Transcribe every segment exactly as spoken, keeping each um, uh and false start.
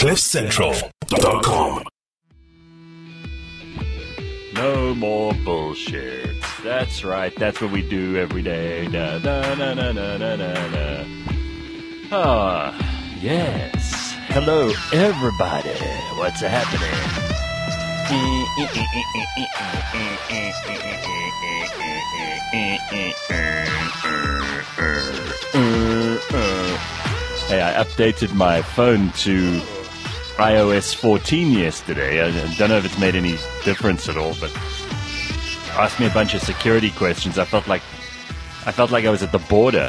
cliff central dot com. No more bullshit. That's right. That's what we do every day. Da, da, na, na, na, na, na, na. Ah, yes. Hello, everybody. What's happening? Hey, I updated my phone to i O S fourteen yesterday. I don't know if it's made any difference at all, but asked me a bunch of security questions. I felt like I felt like I was at the border.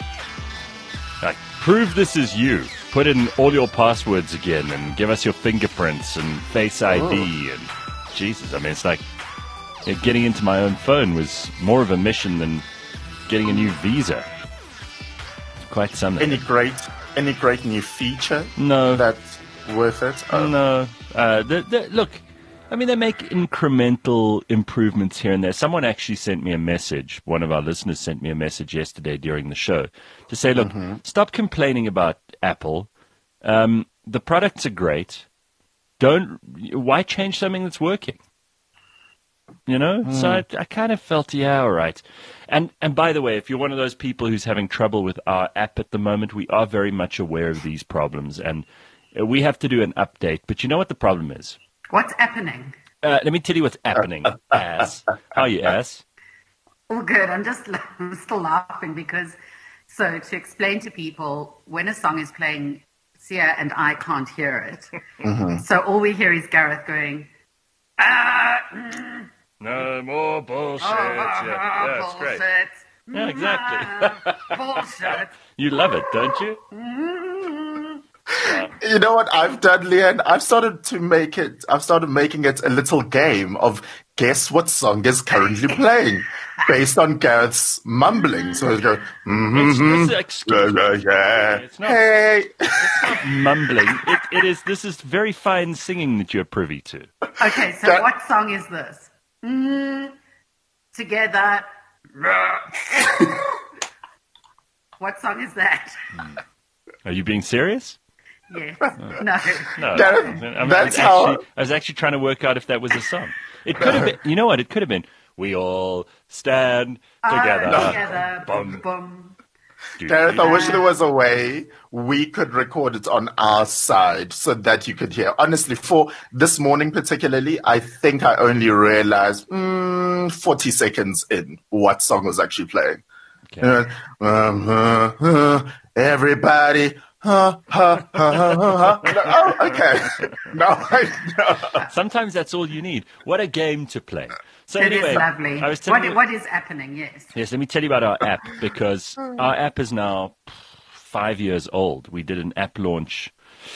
Like, prove this is you. Put in all your passwords again and give us your fingerprints and Face I D. Oh. And Jesus, I mean, it's like you know, getting into my own phone was more of a mission than getting a new visa. It's quite something. Any great, any great new feature? No. That's worth it? Oh. No. Uh, the, the, look, I mean, they make incremental improvements here and there. Someone actually sent me a message. One of our listeners sent me a message yesterday during the show to say, look, mm-hmm. stop complaining about Apple. Um, the products are great. Don't, why change something that's working? You know? Mm. So I, I kind of felt, yeah, all right. And, and by the way, if you're one of those people who's having trouble with our app at the moment, we are very much aware of these problems. And we have to do an update. But you know what the problem is? What's happening? Uh, let me tell you what's happening, ass. How are you, ass? All good. I'm just I'm still laughing because, so to explain to people, when a song is playing, Sia and I can't hear it. Mm-hmm. So all we hear is Gareth going, ah, mm, no more bullshit. Oh, yeah, yeah, bullshit. It's great. Yeah, exactly. Bullshit. You love it, don't you? Mm. Yeah. You know what I've done, Leanne? I've started to make it, I've started making it a little game of guess what song is currently playing based on Gareth's mumbling. So I go, mm-hmm, it's, it's, yeah, yeah. It's not, hey. It's not mumbling. It, it is, this is very fine singing that you're privy to. Okay, so that, what song is this? Mm, together. What song is that? Are you being serious? Yes. Oh. No. No. That, I mean, that's I how. Actually, I was actually trying to work out if that was a song. It could have been. You know what? It could have been. We all stand together. Oh, together. Boom. Boom. Gareth, I wish there was a way we could record it on our side so that you could hear. Honestly, for this morning particularly, I think I only realized mm, forty seconds in what song was actually playing. Okay. Uh, um, uh, uh, everybody. Ha, ha, ha, ha, ha. Oh, okay. No, I know. Sometimes that's all you need. What a game to play. So it anyway, is lovely. I was what, you, what is happening, yes. Yes, let me tell you about our app, because our app is now five years old. We did an app launch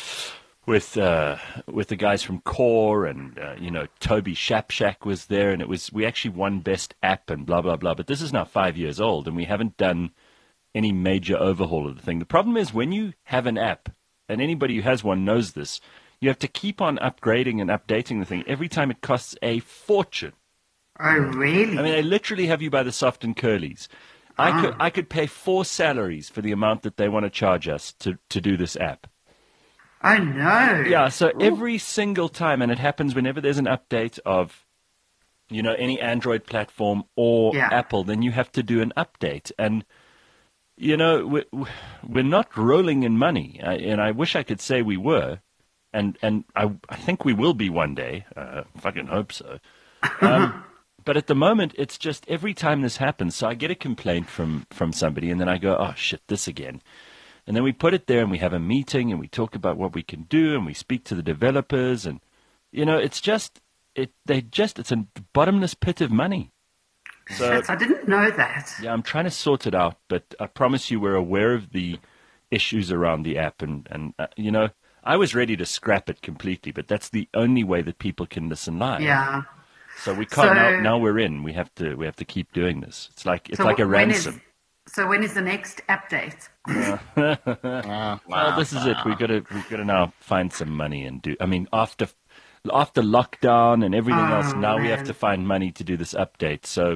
with uh, with the guys from Core, and, uh, you know, Toby Shapshak was there, and it was we actually won Best App and blah, blah, blah. But this is now five years old, and we haven't done any major overhaul of the thing. The problem is when you have an app, and anybody who has one knows this, you have to keep on upgrading and updating the thing. Every time it costs a fortune. Oh, really? I mean, they literally have you by the soft and curlies. I ah. could I could pay four salaries for the amount that they want to charge us to, to do this app. Oh, no. Yeah, so Ooh. every single time, and it happens whenever there's an update of, you know, any Android platform or yeah. Apple, then you have to do an update. And you know, we're, we're not rolling in money, I, and I wish I could say we were, and and I, I think we will be one day. Uh, fucking hope so. Um, but at the moment, it's just every time this happens, so I get a complaint from, from somebody, and then I go, oh, shit, this again. And then we put it there, and we have a meeting, and we talk about what we can do, and we speak to the developers, and, you know, it's just, it they just, it's a bottomless pit of money. So, I didn't know that. Yeah, I'm trying to sort it out, but I promise you we're aware of the issues around the app. And, and uh, you know, I was ready to scrap it completely, but that's the only way that people can listen live. Yeah. So we can't, so, now, now we're in. We have to we have to keep doing this. It's like it's so like a when ransom. Is, so when is the next update? Uh, wow. Well, this is it. We've got to we've got to now find some money and do. I mean, after after lockdown and everything oh, else, now man. we have to find money to do this update. So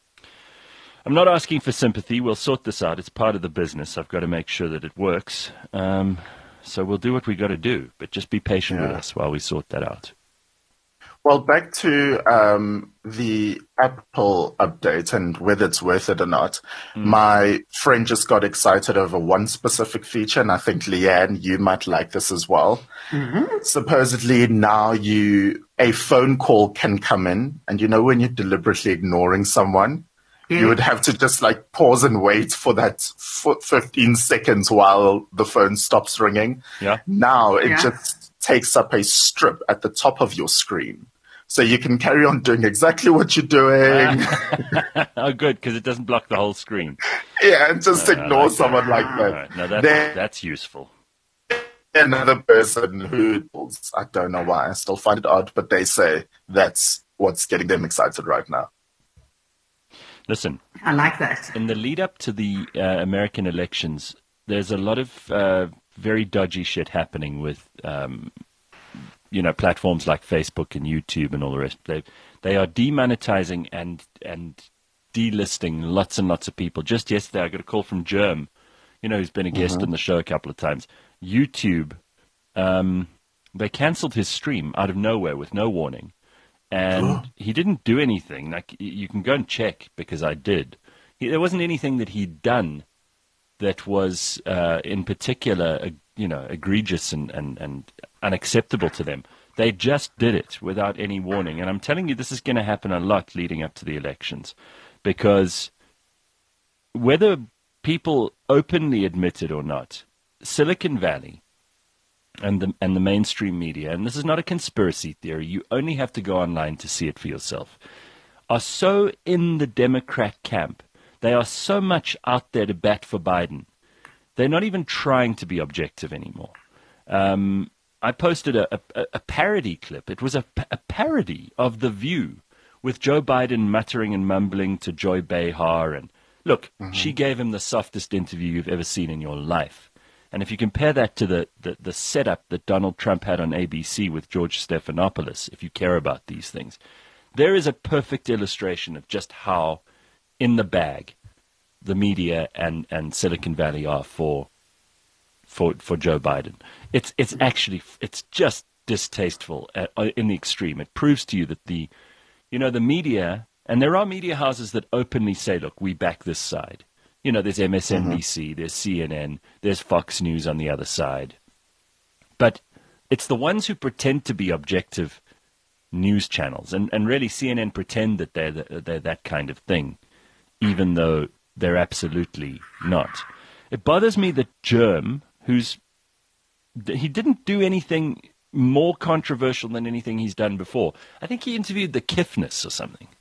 I'm not asking for sympathy. We'll sort this out. It's part of the business. I've got to make sure that it works. Um, So we'll do what we got to do, but just be patient Yeah. with us while we sort that out. Well, back to um, the Apple update and whether it's worth it or not. Mm. My friend just got excited over one specific feature, and I think, Leanne, you might like this as well. Mm-hmm. Supposedly now you a phone call can come in, and you know when you're deliberately ignoring someone, Yeah. you would have to just like pause and wait for that f- fifteen seconds while the phone stops ringing. Yeah. Now it Yeah. just takes up a strip at the top of your screen. So you can carry on doing exactly what you're doing. Oh, good, because it doesn't block the whole screen. Yeah, and just Uh, I ignore like someone like All that. right. No, that's, Then that's useful. another person who, I don't know why, I still find it odd, but they say that's what's getting them excited right now. Listen, I like that. in the lead up to the uh, American elections, there's a lot of uh, very dodgy shit happening with, um, you know, platforms like Facebook and YouTube and all the rest. They they are demonetizing and and delisting lots and lots of people. Just yesterday, I got a call from Germ, you know, who's been a guest on the show a couple of times. YouTube, um, they cancelled his stream out of nowhere with no warning. And he didn't do anything. Like, you can go and check, because I did. He, there wasn't anything that he'd done that was, uh, in particular, uh, you know, egregious and, and, and unacceptable to them. They just did it without any warning. And I'm telling you, this is going to happen a lot leading up to the elections, because whether people openly admit it or not, Silicon Valley and the and the mainstream media, and this is not a conspiracy theory, you only have to go online to see it for yourself, are so in the Democrat camp. They are so much out there to bat for Biden. They're not even trying to be objective anymore. Um, I posted a, a, a parody clip. It was a, a parody of The View with Joe Biden muttering and mumbling to Joy Behar. And look, mm-hmm. she gave him the softest interview you've ever seen in your life. And if you compare that to the, the, the setup that Donald Trump had on A B C with George Stephanopoulos, if you care about these things, there is a perfect illustration of just how in the bag the media and, and Silicon Valley are for for for Joe Biden. It's it's actually it's just distasteful at, in the extreme. It proves to you that the you know the media, and there are media houses that openly say, look, we back this side. You know, there's M S N B C, mm-hmm. there's C N N, there's Fox News on the other side. But it's the ones who pretend to be objective news channels, and, and really C N N pretend that they're, the, they're that kind of thing, even though they're absolutely not. It bothers me that Germ, who's he didn't do anything more controversial than anything he's done before. I think he interviewed the Kifness or something,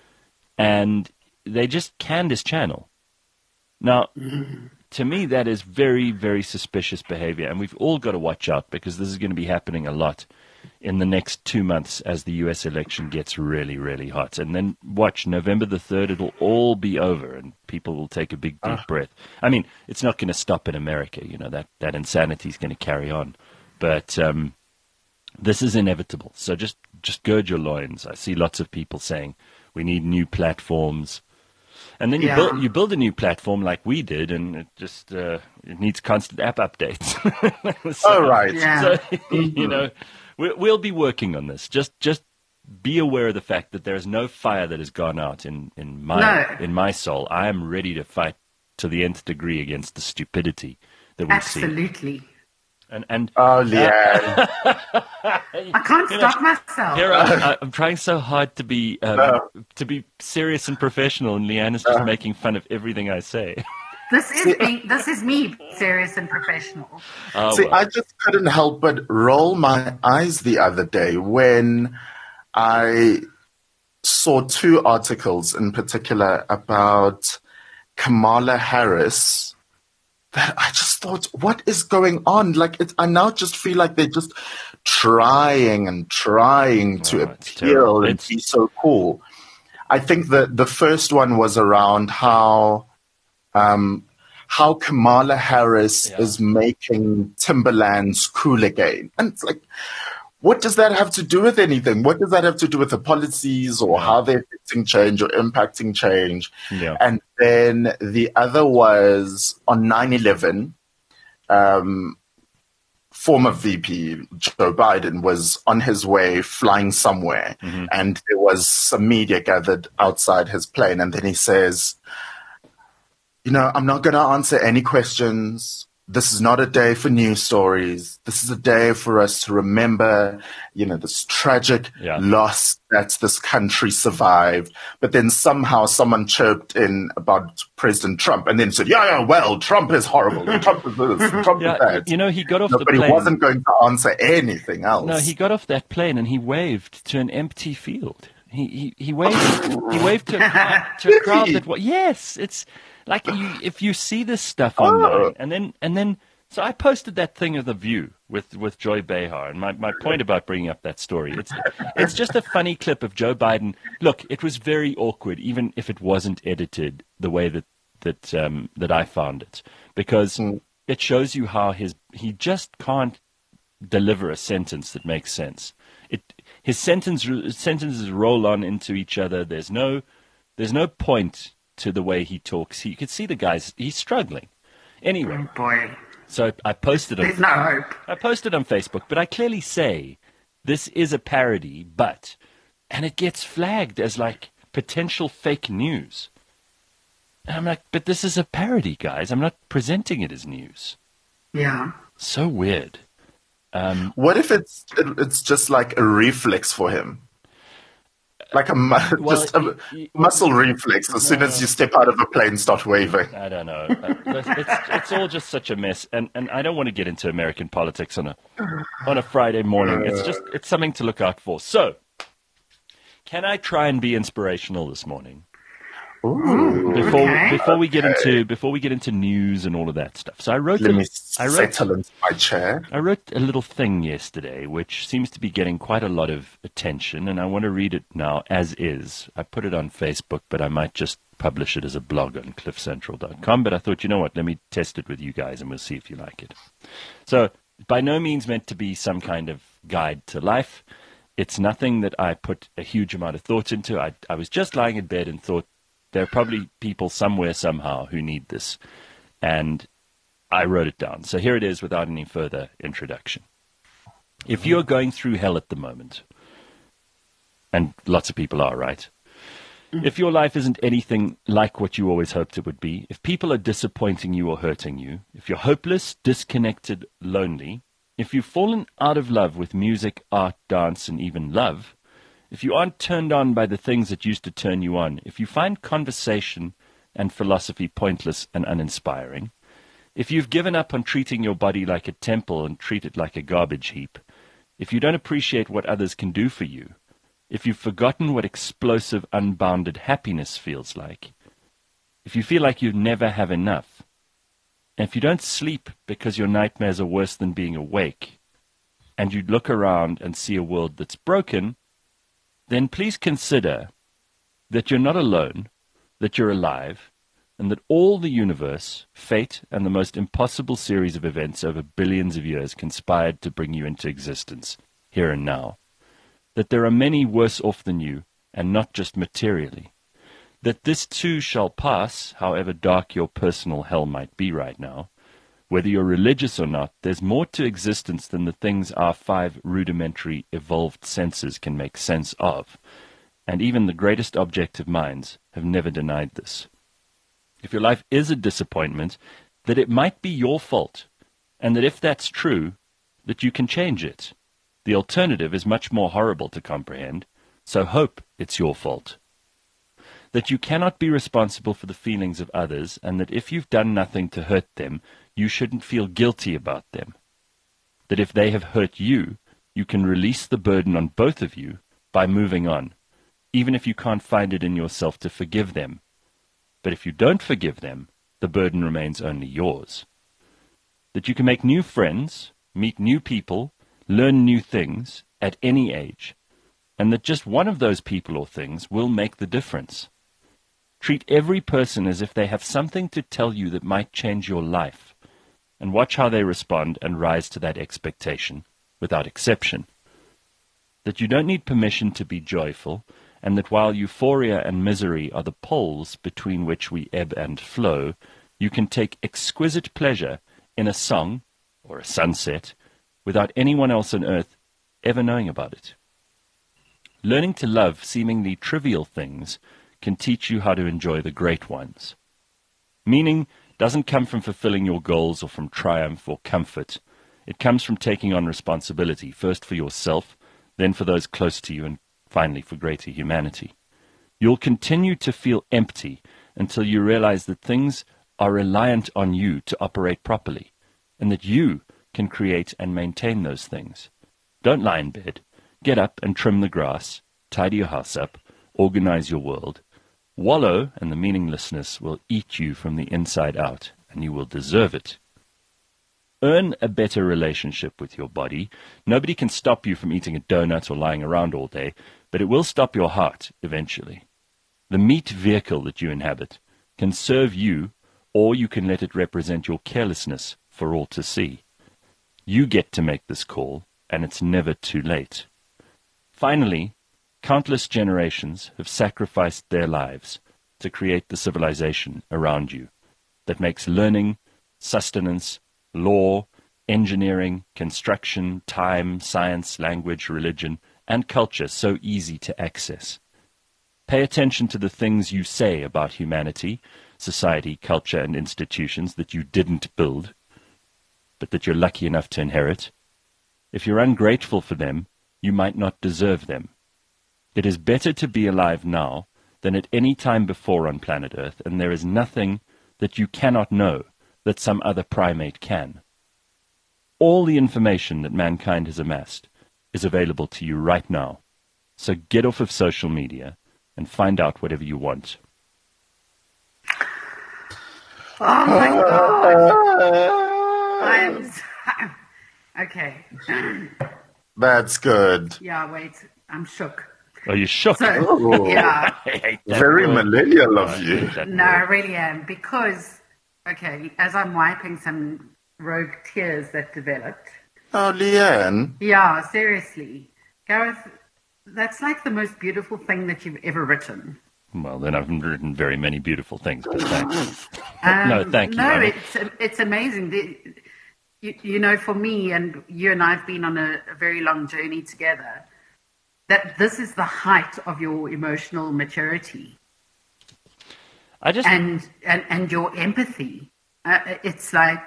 and they just canned his channel. Now, to me, that is very, very suspicious behavior, and we've all got to watch out, because this is going to be happening a lot in the next two months as the U S election gets really, really hot. And then watch, November the third, it'll all be over, and people will take a big, deep uh. breath. I mean, it's not going to stop in America. You know, that, that insanity is going to carry on. But um, this is inevitable. So just, just gird your loins. I see lots of people saying we need new platforms. And then you, yeah. build, you build a new platform like we did, and it just uh, it needs constant app updates. so, oh, right. Yeah. So, you know, we, we'll be working on this. Just just be aware of the fact that there is no fire that has gone out in, in, my, no. in my soul. I am ready to fight to the nth degree against the stupidity that we see. Absolutely. And, and oh, Leanne. I can't stop know, myself. Here I, I'm trying so hard to be um, no. to be serious and professional, and Leanne is just no. making fun of everything I say. This is me, this is me, serious and professional. Oh, See, well. I just couldn't help but roll my eyes the other day when I saw two articles in particular about Kamala Harris. That I just thought, what is going on? Like, it, I now just feel like they're just trying and trying to oh, appeal and be so cool. I think that the first one was around how um, how Kamala Harris yeah. is making Timberland's cool again. And it's like, what does that have to do with anything? What does that have to do with the policies or yeah. how they're fixing change or impacting change? Yeah. And then the other was on nine eleven. Um, former V P, Joe Biden, was on his way flying somewhere, mm-hmm. and there was some media gathered outside his plane, and then he says, you know, I'm not going to answer any questions. This is not a day for news stories. This is a day for us to remember, you know, this tragic yeah. loss that this country survived. But then somehow someone chirped in about President Trump and then said, yeah, yeah, well, Trump is horrible. Trump is this, Trump yeah, is that. You know, he got off no, the but plane. But he wasn't going to answer anything else. No, he got off that plane and he waved to an empty field. He he, he waved he waved to a, to a crowd that was, yes, it's like you, if you see this stuff online oh. and then and then so I posted that thing of The View with, with Joy Behar, and my, my point about bringing up that story, it's it's just a funny clip of Joe Biden. Look, it was very awkward, even if it wasn't edited the way that that um, that I found it, because mm. it shows you how his he just can't deliver a sentence that makes sense. It his sentence sentences roll on into each other. There's no there's no point to the way he talks. He, you could see the guy's he's struggling. Anyway. Oh boy. So I posted on, There's no hope. I posted on Facebook, but I clearly say this is a parody, but, and it gets flagged as like potential fake news. And I'm like, but this is a parody, guys. I'm not presenting it as news. Yeah. So weird. Um, what if it's it's just like a reflex for him? Like a mu- well, just a y- muscle reflex. As no, soon as you step out of a plane, start waving. I don't know. It's, it's, it's all just such a mess, and, and I don't want to get into American politics on a on a Friday morning. It's just it's something to look out for. So, can I try and be inspirational this morning? Ooh, before okay. before we get okay. into before we get into news and all of that stuff. So I wrote Let a, me I wrote, settle into my chair. I wrote a little thing yesterday which seems to be getting quite a lot of attention, and I want to read it now as is. I put it on Facebook, but I might just publish it as a blog on cliff central dot com, but I thought, you know what, let me test it with you guys and we'll see if you like it. So, by no means meant to be some kind of guide to life. It's nothing that I put a huge amount of thought into. I, I was just lying in bed and thought, there are probably people somewhere, somehow, who need this. And I wrote it down. So here it is without any further introduction. If you're going through hell at the moment, and lots of people are, right? If your life isn't anything like what you always hoped it would be, if people are disappointing you or hurting you, if you're hopeless, disconnected, lonely, if you've fallen out of love with music, art, dance, and even love, if you aren't turned on by the things that used to turn you on, if you find conversation and philosophy pointless and uninspiring, if you've given up on treating your body like a temple and treat it like a garbage heap, if you don't appreciate what others can do for you, if you've forgotten what explosive, unbounded happiness feels like, if you feel like you never have enough, and if you don't sleep because your nightmares are worse than being awake, and you look around and see a world that's broken, then please consider that you're not alone, that you're alive, and that all the universe, fate, and the most impossible series of events over billions of years conspired to bring you into existence, here and now. That there are many worse off than you, and not just materially. That this too shall pass, however dark your personal hell might be right now. Whether you're religious or not, there's more to existence than the things our five rudimentary evolved senses can make sense of, and even the greatest objective minds have never denied this. If your life is a disappointment, that it might be your fault, and that if that's true, that you can change it. The alternative is much more horrible to comprehend, so hope it's your fault. That you cannot be responsible for the feelings of others, and that if you've done nothing to hurt them, you shouldn't feel guilty about them. That if they have hurt you, you can release the burden on both of you by moving on, even if you can't find it in yourself to forgive them. But if you don't forgive them, the burden remains only yours. That you can make new friends, meet new people, learn new things at any age, and that just one of those people or things will make the difference. Treat every person as if they have something to tell you that might change your life, and watch how they respond and rise to that expectation, without exception. That you don't need permission to be joyful, and that while euphoria and misery are the poles between which we ebb and flow, you can take exquisite pleasure in a song, or a sunset, without anyone else on earth ever knowing about it. Learning to love seemingly trivial things can teach you how to enjoy the great ones. Meaning doesn't come from fulfilling your goals or from triumph or comfort. It comes from taking on responsibility, first for yourself, then for those close to you, and finally for greater humanity. You'll continue to feel empty until you realize that things are reliant on you to operate properly, and that you can create and maintain those things. Don't lie in bed. Get up and trim the grass, tidy your house up, organize your world. Wallow, and the meaninglessness will eat you from the inside out, and you will deserve it. Earn a better relationship with your body. Nobody can stop you from eating a donut or lying around all day, but it will stop your heart eventually. The meat vehicle that you inhabit can serve you, or you can let it represent your carelessness for all to see. You get to make this call, and it's never too late. Finally, countless generations have sacrificed their lives to create the civilization around you that makes learning, sustenance, law, engineering, construction, time, science, language, religion, and culture so easy to access. Pay attention to the things you say about humanity, society, culture, and institutions that you didn't build, but that you're lucky enough to inherit. If you're ungrateful for them, you might not deserve them. It is better to be alive now than at any time before on planet Earth, and there is nothing that you cannot know that some other primate can. All the information that mankind has amassed is available to you right now. So get off of social media and find out whatever you want. Oh my God. I'm so... Okay. That's good. Yeah, wait. I'm shook. Are you shook? So, yeah. I hate that Very word. millennial Oh, of I you. hate that No, I word. really am. Because, okay, as I'm wiping some rogue tears that developed. Oh, Leanne. Yeah, seriously. Gareth, that's like the most beautiful thing that you've ever written. Well, then I've written very many beautiful things, but thanks. Um, No, thank you. No, I mean- it's it's amazing. The, you, you know, for me, and you and I have been on a, a very long journey together, that this is the height of your emotional maturity I just... and and, and your empathy. Uh, it's like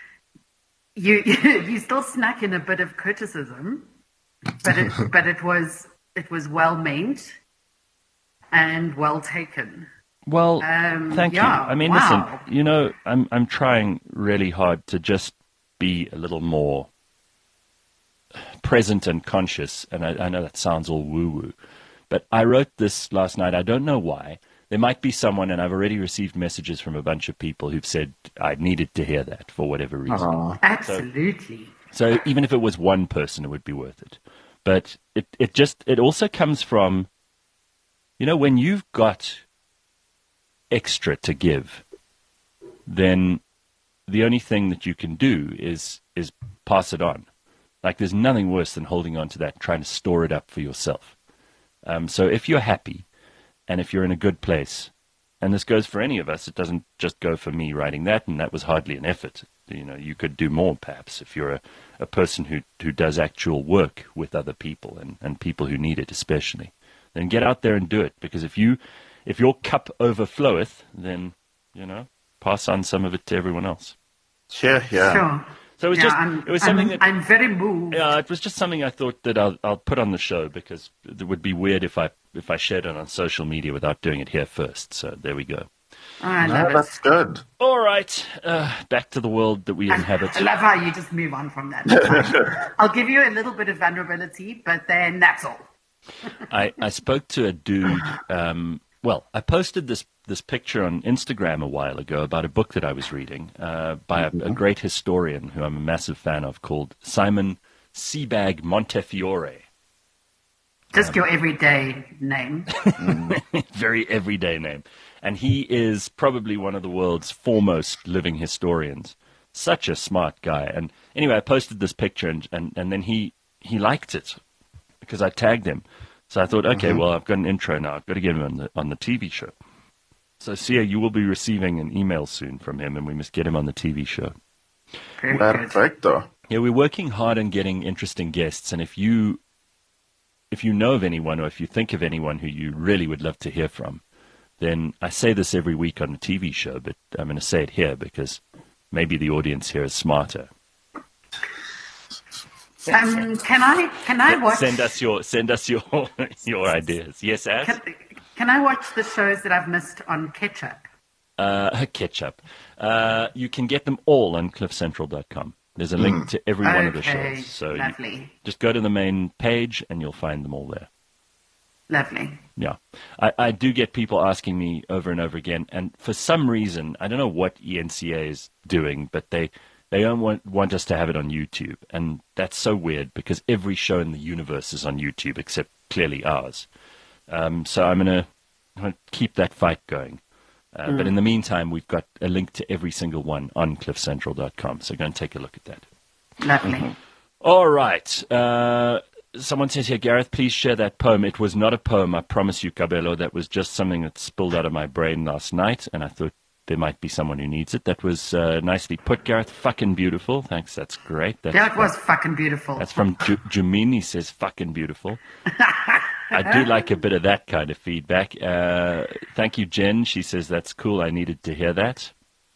you you still snuck in a bit of criticism, but it but it was it was well meant and well taken. Well, Um, thank yeah, you. I mean, wow. listen, you know, I'm I'm trying really hard to just be a little more present and conscious, and I, I know that sounds all woo-woo, but I wrote this last night. I don't know why. There might be someone, and I've already received messages from a bunch of people who've said I needed to hear that for whatever reason. Aw. Absolutely. So even if it was one person, it would be worth it. But it, it just, it also comes from, you know, when you've got extra to give, then the only thing that you can do is is pass it on. Like there's nothing worse than holding on to that, trying to store it up for yourself. Um, so if you're happy and if you're in a good place, and this goes for any of us, it doesn't just go for me writing that, and that was hardly an effort. You know, you could do more perhaps if you're a, a person who, who does actual work with other people and, and people who need it especially. Then get out there and do it, because if you if your cup overfloweth, then, you know, pass on some of it to everyone else. Yeah, yeah. Sure. So it was Yeah, just I'm, it was something I'm, that I'm very moved. yeah, it was just something I thought that I'll I'll put on the show, because it would be weird if I if I shared it on social media without doing it here first. So there we go. Oh, I No, love it. that's good. All right, uh, back to the world that we inhabit. I love how you just move on from that. It's fine. I'll give you a little bit of vulnerability, but then that's all. I, I spoke to a dude. Um, well, I posted this this picture on Instagram a while ago about a book that I was reading uh, by a, a great historian who I'm a massive fan of, called Simon Sebag Montefiore. Just your everyday name. Very everyday name. And he is probably one of the world's foremost living historians. Such a smart guy. And anyway, I posted this picture, and, and, and then he, he liked it because I tagged him. So I thought, okay, well, I've got an intro now. I've got to get him on the, on the T V show. So, Sia, you will be receiving an email soon from him, and we must get him on the T V show. Very good. Perfecto. Yeah, we're working hard on getting interesting guests, and if you if you know of anyone or if you think of anyone who you really would love to hear from, then I say this every week on a T V show, but I'm going to say it here because maybe the audience here is smarter. Um, can I can I watch? Send us your send us your your ideas. Yes, Ash? Can, can I watch the shows that I've missed on Ketchup? Uh, Ketchup. Uh, you can get them all on cliff central dot com. There's a link mm. to every okay, one of the shows. So you just go to the main page and you'll find them all there. Lovely. Yeah. I, I do get people asking me over and over again, and for some reason, I don't know what E N C A is doing, but they, they don't want, want us to have it on YouTube. And that's so weird because every show in the universe is on YouTube except clearly ours. Um, so I'm going to keep that fight going. Uh, mm. But in the meantime, we've got a link to every single one on cliff central dot com. So go and take a look at that. Lovely. Mm-hmm. All right. Uh, someone says here, Gareth, please share that poem. It was not a poem, I promise you, Cabello. That was just something that spilled out of my brain last night, and I thought there might be someone who needs it. That was uh, nicely put, Gareth. Fucking beautiful. Thanks. That's great. That's, that was fucking beautiful. That's from J- Jumini says fucking beautiful. I do like a bit of that kind of feedback. Uh, thank you, Jen. She says, that's cool. I needed to hear that.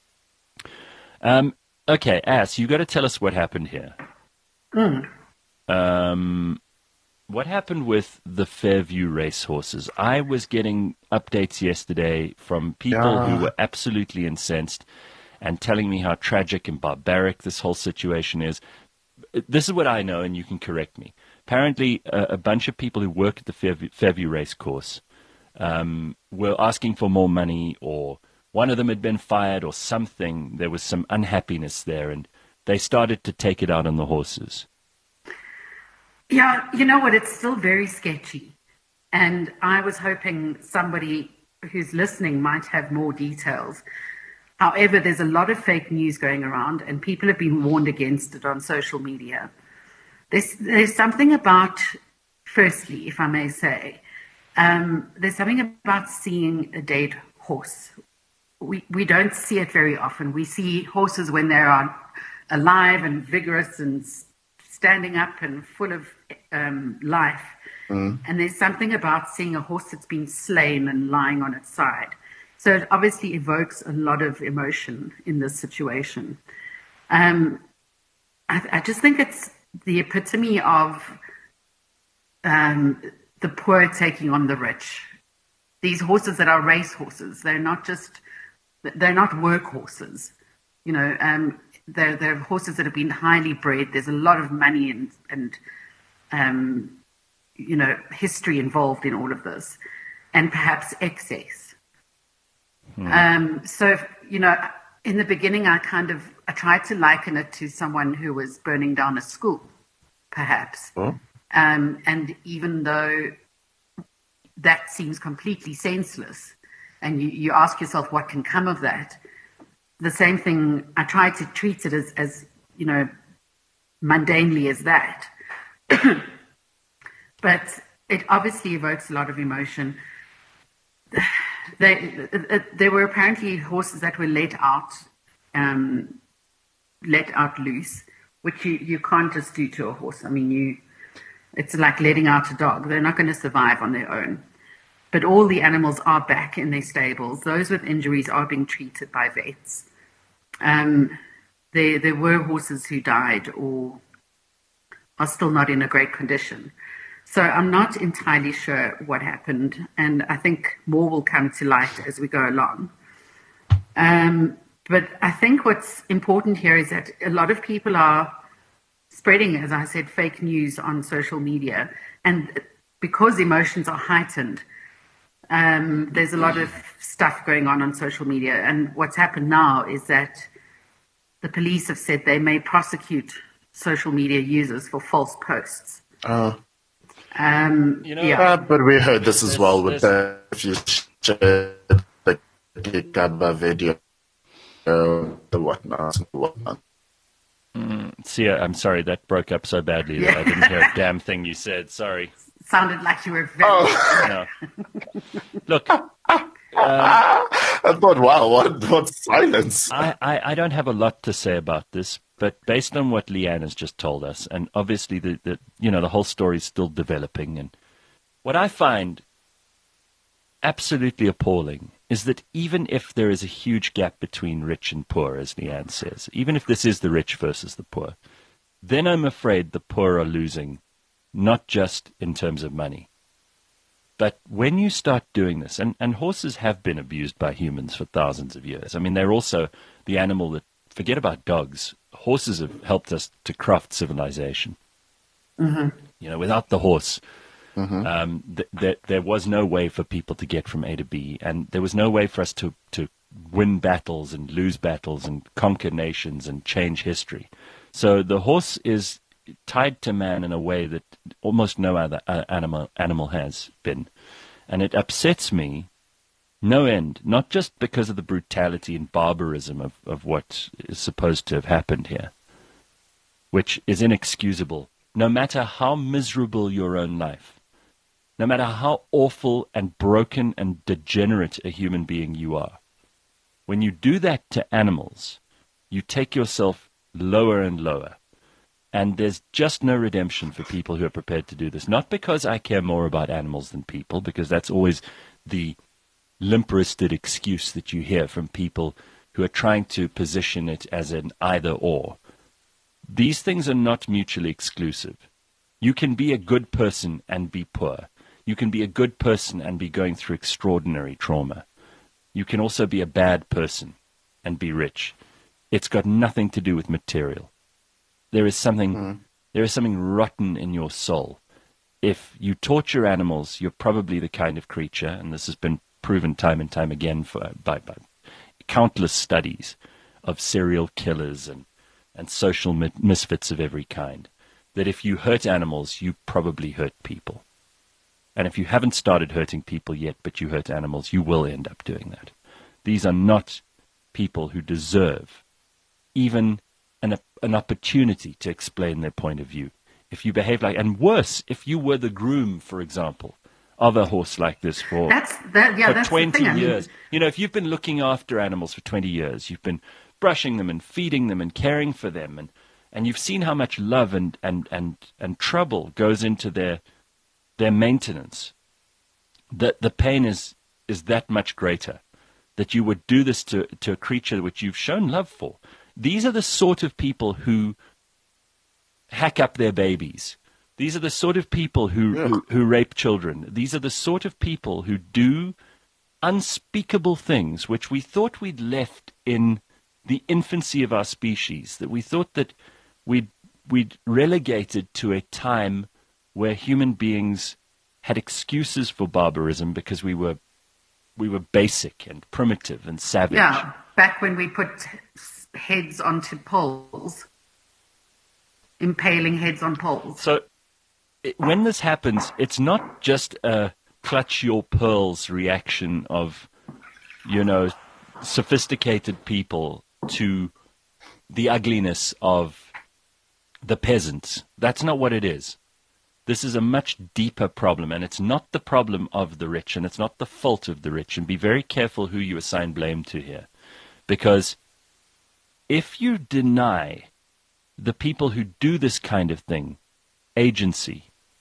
Um, okay, Ass, you got to tell us what happened here. Mm. Um, what happened with the Fairview racehorses? I was getting updates yesterday from people yeah. who were absolutely incensed and telling me how tragic and barbaric this whole situation is. This is what I know, and you can correct me. Apparently, a, a bunch of people who work at the Fairview, Fairview race course um, were asking for more money, or one of them had been fired or something. There was some unhappiness there, and they started to take it out on the horses. Yeah, you know what? It's still very sketchy. And I was hoping somebody who's listening might have more details. However, there's a lot of fake news going around, and people have been warned against it on social media. There's, there's something about, firstly, if I may say, um, there's something about seeing a dead horse. We we don't see it very often. We see horses when they are alive and vigorous and standing up and full of um, life. Mm. And there's something about seeing a horse that's been slain and lying on its side. So it obviously evokes a lot of emotion in this situation. Um, I, I just think it's the epitome of um, the poor taking on the rich. These horses that are race horses, they're not just, they're not work horses. You know, um, they're, they're horses that have been highly bred. There's a lot of money and, and um, you know, history involved in all of this, and perhaps excess. Hmm. Um, so, you know, in the beginning, I kind of, I tried to liken it to someone who was burning down a school, perhaps. Oh. Um, and even though that seems completely senseless, and you, you ask yourself what can come of that, the same thing, I tried to treat it as, as you know, mundanely as that. But it obviously evokes a lot of emotion. They, there were apparently horses that were let out, um, let out loose, which you, you can't just do to a horse. I mean, you, it's like letting out a dog. They're not going to survive on their own. But all the animals are back in their stables. Those with injuries are being treated by vets. Um, there, there were horses who died or are still not in a great condition. So I'm not entirely sure what happened, and I think more will come to light as we go along. Um, but I think what's important here is that a lot of people are spreading, as I said, fake news on social media, and because emotions are heightened, um, there's a lot of stuff going on on social media. And what's happened now is that the police have said they may prosecute social media users for false posts. Oh. Um, you know, yeah. Uh, but we heard this as well with the, if you shared the Kikaba video, uh, the whatnot, and whatnot. Mm, see, I'm sorry, that broke up so badly that I didn't hear a damn thing you said. Sorry. Sounded like you were very... Oh. No. Look. Uh, I thought, wow, what, what silence. I, I, I don't have a lot to say about this, But based on what Leanne has just told us, and obviously the, the you know the whole story is still developing, and what I find absolutely appalling is that even if there is a huge gap between rich and poor, as Leanne says, even if this is the rich versus the poor, then I'm afraid the poor are losing, not just in terms of money. But when you start doing this, and, and horses have been abused by humans for thousands of years. I mean, they're also the animal that, forget about dogs, horses have helped us to craft civilization. Mm-hmm. You know, without the horse, Mm-hmm. um, th- th- there was no way for people to get from A to B, and there was no way for us to, to win battles and lose battles and conquer nations and change history. So the horse is tied to man in a way that almost no other uh, animal animal has been. And it upsets me no end, not just because of the brutality and barbarism of, of what is supposed to have happened here, which is inexcusable, no matter how miserable your own life, no matter how awful and broken and degenerate a human being you are. When you do that to animals, you take yourself lower and lower. And there's just no redemption for people who are prepared to do this. Not because I care more about animals than people, because that's always the limp-wristed excuse that you hear from people who are trying to position it as an either-or. These things are not mutually exclusive. You can be a good person and be poor. You can be a good person and be going through extraordinary trauma. You can also be a bad person and be rich. It's got nothing to do with material. There is something, mm. there is something rotten in your soul. If you torture animals, you're probably the kind of creature, and this has been proven time and time again for, by, by countless studies of serial killers and, and social mi- misfits of every kind, that if you hurt animals, you probably hurt people. And if you haven't started hurting people yet, but you hurt animals, you will end up doing that. These are not people who deserve even an, an opportunity to explain their point of view. If you behave like, and worse, if you were the groom, for example, of a horse like this for, that's, that, yeah, for that's twenty the thing. years. I mean, you know, if you've been looking after animals for twenty years, you've been brushing them and feeding them and caring for them, and, and you've seen how much love and, and, and, and trouble goes into their their maintenance, that the pain is, is that much greater, that you would do this to, to a creature which you've shown love for. These are the sort of people who hack up their babies. These are the sort of people who, yeah. who, who rape children. These are the sort of people who do unspeakable things which we thought we'd left in the infancy of our species, that we thought that we'd, we'd relegated to a time where human beings had excuses for barbarism because we were we were basic and primitive and savage. Yeah, back when we put heads onto poles, impaling heads on poles. So it, when this happens, it's not just a clutch your pearls reaction of, you know, sophisticated people to the ugliness of the peasants. That's not what it is. This is a much deeper problem, and it's not the problem of the rich, and it's not the fault of the rich. And be very careful who you assign blame to here. Because if you deny the people who do this kind of thing agency,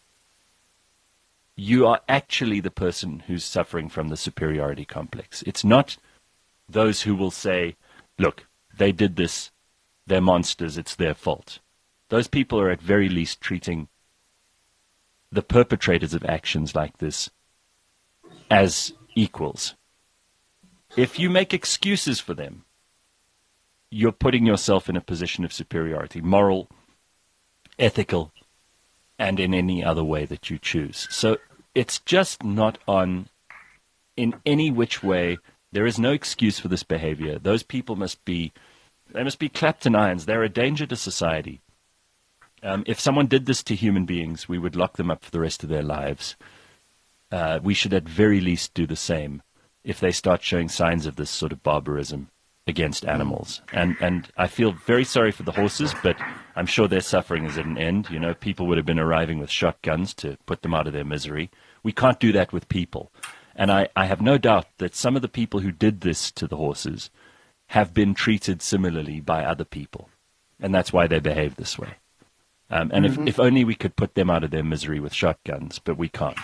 you are actually the person who's suffering from the superiority complex. It's not those who will say, look, they did this, they're monsters, it's their fault. Those people are at very least treating the perpetrators of actions like this as equals. If you make excuses for them, you're putting yourself in a position of superiority, moral, ethical, and in any other way that you choose. So it's just not on in any which way. There is no excuse for this behavior. Those people must be, they must be clapped in irons. They're a danger to society. Um, if someone did this to human beings, we would lock them up for the rest of their lives. Uh, we should at very least do the same if they start showing signs of this sort of barbarism against animals. And and I feel very sorry for the horses, but I'm sure their suffering is at an end. You know, people would have been arriving with shotguns to put them out of their misery. We can't do that with people. And I, I have no doubt that some of the people who did this to the horses have been treated similarly by other people. And that's why they behave this way. Um, and mm-hmm. if, if only we could put them out of their misery with shotguns, but we can't.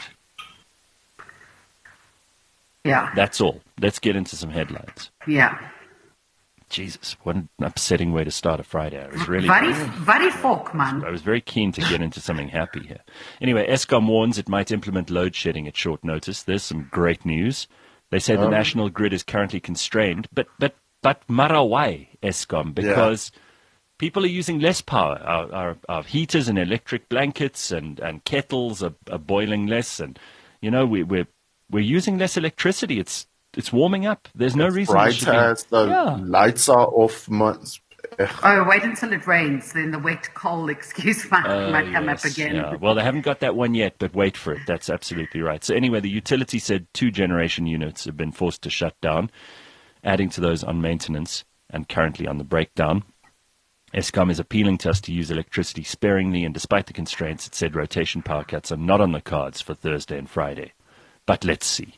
Yeah. That's all. Let's get into some headlines. Yeah. Jesus, what an upsetting way to start a Friday. I was really very, very folk, man. I was very keen to get into something happy here. Anyway, Eskom warns it might implement load shedding at short notice. There's some great news. They say the um, national grid is currently constrained, but but but Marawai Eskom, because yeah. people are using less power. Our, our, our heaters and electric blankets and, and kettles are, are boiling less, and you know we, we're we're using less electricity. It's It's warming up. There's no it's reason. Brighter, be... the yeah. lights are off. Oh, wait until it rains. Then the wet, cold excuse might, uh, might come yes, up again. Yeah. Well, they haven't got that one yet, but wait for it. That's absolutely right. So anyway, the utility said two generation units have been forced to shut down, adding to those on maintenance and currently on the breakdown. Eskom is appealing to us to use electricity sparingly, and despite the constraints, it said rotation power cuts are not on the cards for Thursday and Friday. But let's see.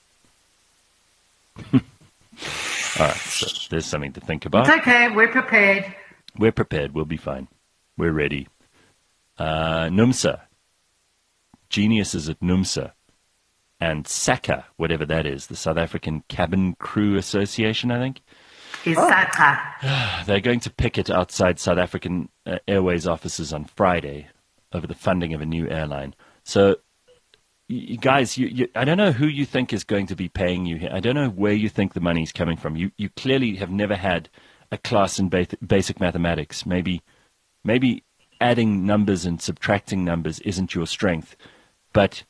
All right, so there's something to think about. It's okay, we're prepared. We're prepared, we'll be fine. We're ready. Uh, NUMSA, geniuses at NUMSA, and SACA, whatever that is, the South African Cabin Crew Association, I think. Is SACA. They're going to picket outside South African uh, Airways offices on Friday over the funding of a new airline. So, you guys, you, you, I don't know who you think is going to be paying you here. I don't know where you think the money's coming from. You you clearly have never had a class in ba- basic mathematics. Maybe maybe adding numbers and subtracting numbers isn't your strength, but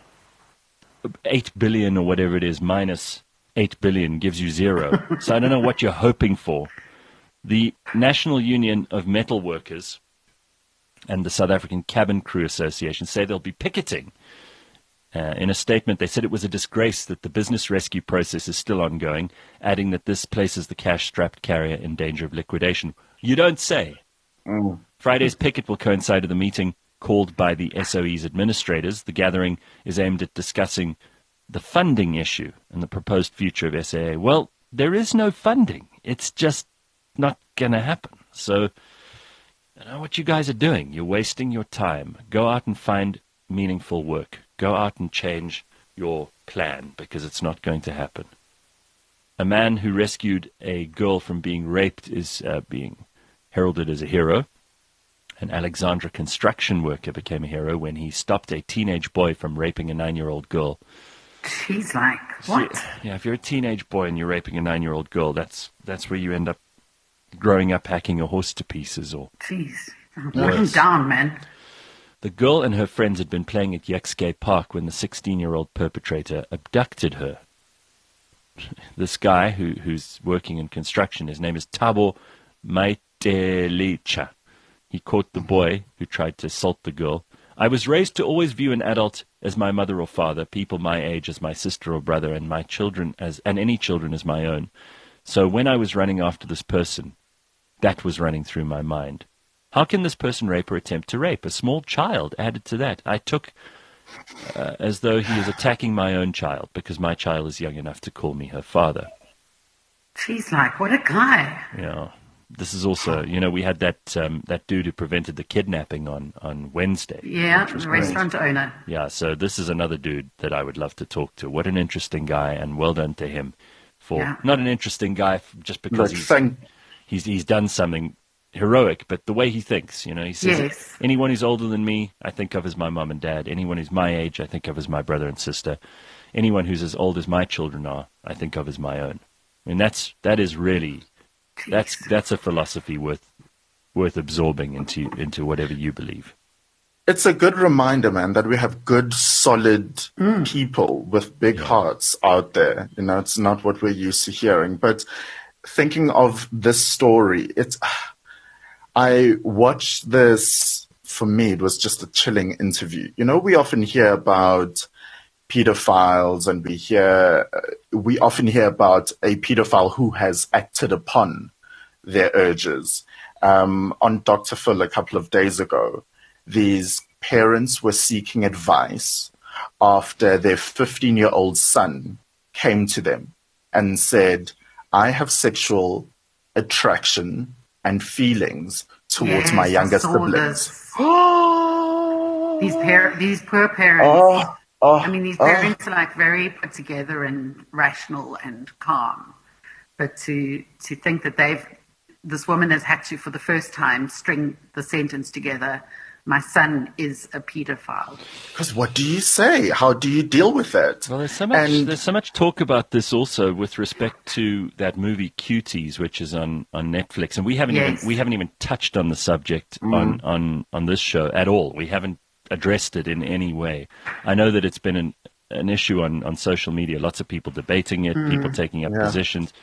eight billion or whatever it is minus eight billion gives you zero. So I don't know what you're hoping for. The National Union of Metal Workers and the South African Cabin Crew Association say they'll be picketing. Uh, in a statement, they said it was a disgrace that the business rescue process is still ongoing, adding that this places the cash-strapped carrier in danger of liquidation. You don't say. Mm. Friday's picket will coincide with a meeting called by the S O E's administrators. The gathering is aimed at discussing the funding issue and the proposed future of S A A. Well, there is no funding. It's just not going to happen. So, I don't know what you guys are doing. You're wasting your time. Go out and find meaningful work. Go out and change your plan, because it's not going to happen. A man who rescued a girl from being raped is uh, being heralded as a hero. An Alexandra construction worker became a hero when he stopped a teenage boy from raping a nine-year-old girl. She's like, what? So, yeah, if you're a teenage boy and you're raping a nine-year-old girl, that's that's where you end up growing up hacking a horse to pieces. Or jeez, put him down, man. The girl and her friends had been playing at Yexke Park when the sixteen-year-old perpetrator abducted her. This guy, who, who's working in construction, his name is Thabo Maitelicha. He caught the boy who tried to assault the girl. I was raised to always view an adult as my mother or father, people my age as my sister or brother, and my children as and any children as my own. So when I was running after this person, that was running through my mind. How can this person rape or attempt to rape? A small child added to that. I took uh, as though he was attacking my own child, because my child is young enough to call me her father. She's like, what a guy. You know, this is also, you know, we had that um, that dude who prevented the kidnapping on, on Wednesday. Yeah, the restaurant great. owner. Yeah, so this is another dude that I would love to talk to. What an interesting guy, and well done to him. For yeah. Not an interesting guy just because he's, he's he's done something heroic, but the way he thinks, you know, he says, yes. Anyone who's older than me, I think of as my mom and dad. Anyone who's my age, I think of as my brother and sister. Anyone who's as old as my children are, I think of as my own. I mean, that's that is really, Jeez. that's that's a philosophy worth worth absorbing into into whatever you believe. It's a good reminder, man, that we have good, solid mm. people with big yeah. hearts out there. You know, it's not what we're used to hearing. But thinking of this story, it's. I watched this, for me, it was just a chilling interview. You know, we often hear about pedophiles, and we hear, we often hear about a pedophile who has acted upon their urges. Um, on Doctor Phil a couple of days ago, these parents were seeking advice after their fifteen-year-old son came to them and said, I have sexual attraction and feelings towards Yes, my I younger saw siblings. this. Oh, These par- these poor parents. oh, oh, I mean, these oh. parents are like very put together and rational and calm, but to to think that they've this woman has had to, for the first time, string the sentence together. My son is a paedophile. Because what do you say? How do you deal with it? Well, there's so much. And- There's so much talk about this also with respect to that movie Cuties, which is on, on Netflix, and we haven't Yes. even we haven't even touched on the subject on, on, on this show at all. We haven't addressed it in any way. I know that it's been an an issue on, on social media. Lots of people debating it, people taking up Yeah. positions.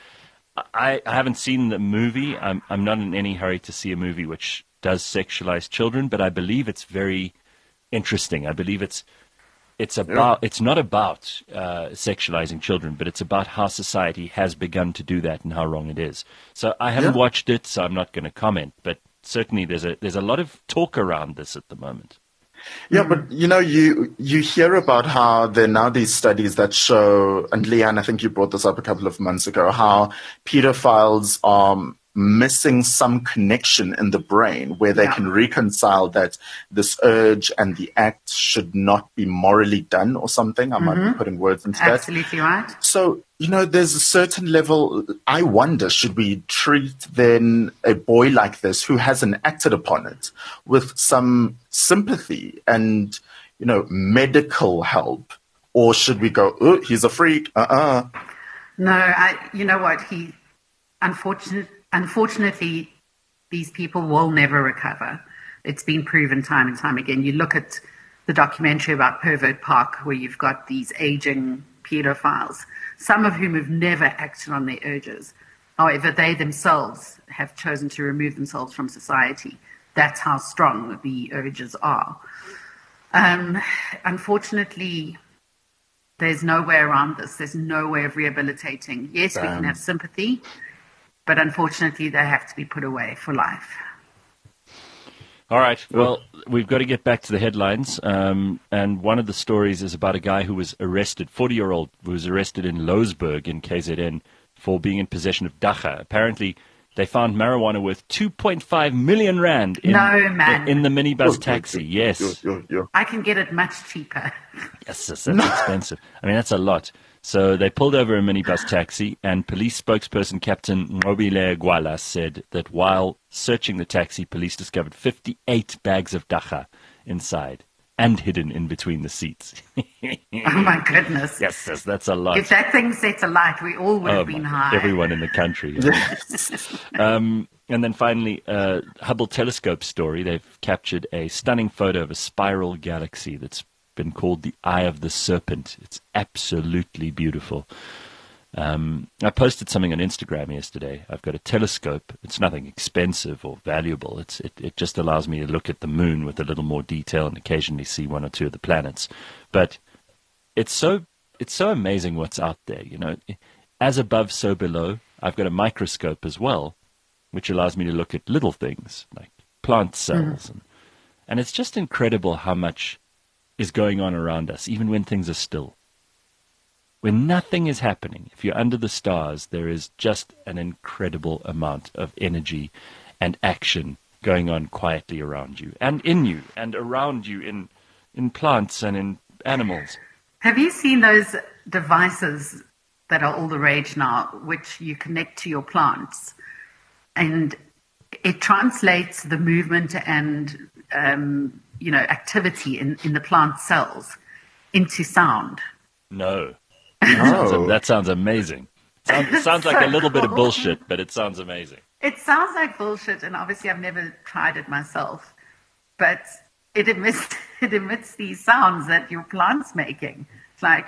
I, I haven't seen the movie. I'm I'm not in any hurry to see a movie which does sexualize children, but I believe it's very interesting. I believe it's it's about it's not about uh, sexualizing children, but it's about how society has begun to do that and how wrong it is. So I haven't Yeah. watched it, so I'm not going to comment. But certainly, there's a there's a lot of talk around this at the moment. Yeah, but you know, you you hear about how there are now these studies that show, and Leanne, I think you brought this up a couple of months ago, how pedophiles are missing some connection in the brain where they Yeah. can reconcile that this urge and the act should not be morally done or something. I might be putting words into that. Absolutely right. So, you know, there's a certain level, I wonder, should we treat then a boy like this who hasn't acted upon it with some sympathy and, you know, medical help? Or should we go, oh, he's a freak, uh-uh. No, I. You know what? He, unfortunate, unfortunately, these people will never recover. It's been proven time and time again. You look at the documentary about Pervert Park, where you've got these aging pedophiles, some of whom have never acted on their urges. However, they themselves have chosen to remove themselves from society. That's how strong the urges are. Um, unfortunately, there's no way around this. There's no way of rehabilitating. Yes, we can Damn. have sympathy, but unfortunately, they have to be put away for life. All right. Well, we've got to get back to the headlines. Um, and one of the stories is about a guy who was arrested, forty-year-old, who was arrested in Louwsburg in K Z N for being in possession of dacha. Apparently, they found marijuana worth two point five million rand in, No, man. in, in the minibus Yo, taxi. yo, Yes. yo, yo, yo. I can get it much cheaper. Yes, yes, that's expensive. I mean, that's a lot. So they pulled over a minibus taxi, and police spokesperson Captain Mobile Gwala said that while searching the taxi, police discovered fifty-eight bags of dacha inside and hidden in between the seats. Oh, my goodness. Yes, yes, that's a lot. If that thing set alight, we all would Oh, have been my high. God. Everyone in the country. um, and then finally, uh, Hubble telescope story. They've captured a stunning photo of a spiral galaxy that's been called the Eye of the Serpent. It's absolutely beautiful. Um, I posted something on Instagram yesterday. I've got a telescope. It's nothing expensive or valuable. It's it, it just allows me to look at the moon with a little more detail and occasionally see one or two of the planets. But it's so it's so amazing what's out there. You know, as above, so below. I've got a microscope as well, which allows me to look at little things like plant cells, and and it's just incredible how much is going on around us, even when things are still. When nothing is happening, if you're under the stars, there is just an incredible amount of energy and action going on quietly around you, and in you, and around you in in plants and in animals. Have you seen those devices that are all the rage now, which you connect to your plants, and it translates the movement and um, you know activity in, in the plant cells into sound? No. No. That sounds amazing. Sounds, sounds like a little bit of bullshit, but it sounds amazing. It sounds like bullshit, and obviously I've never tried it myself, but it emits it emits these sounds that your plant's making. It's like,